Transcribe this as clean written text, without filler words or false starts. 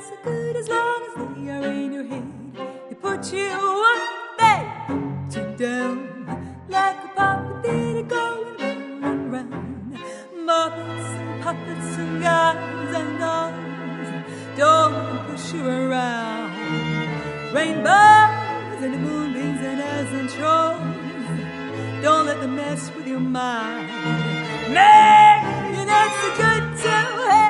so good as long as they are in your head. They put you up, they put you down. Like a puppet going round and round. Muppets and puppets and guys and dolls, don't let them push you around. Rainbows and the moonbeams and elves and trolls, don't let them mess with your mind. Marionettes are good to have.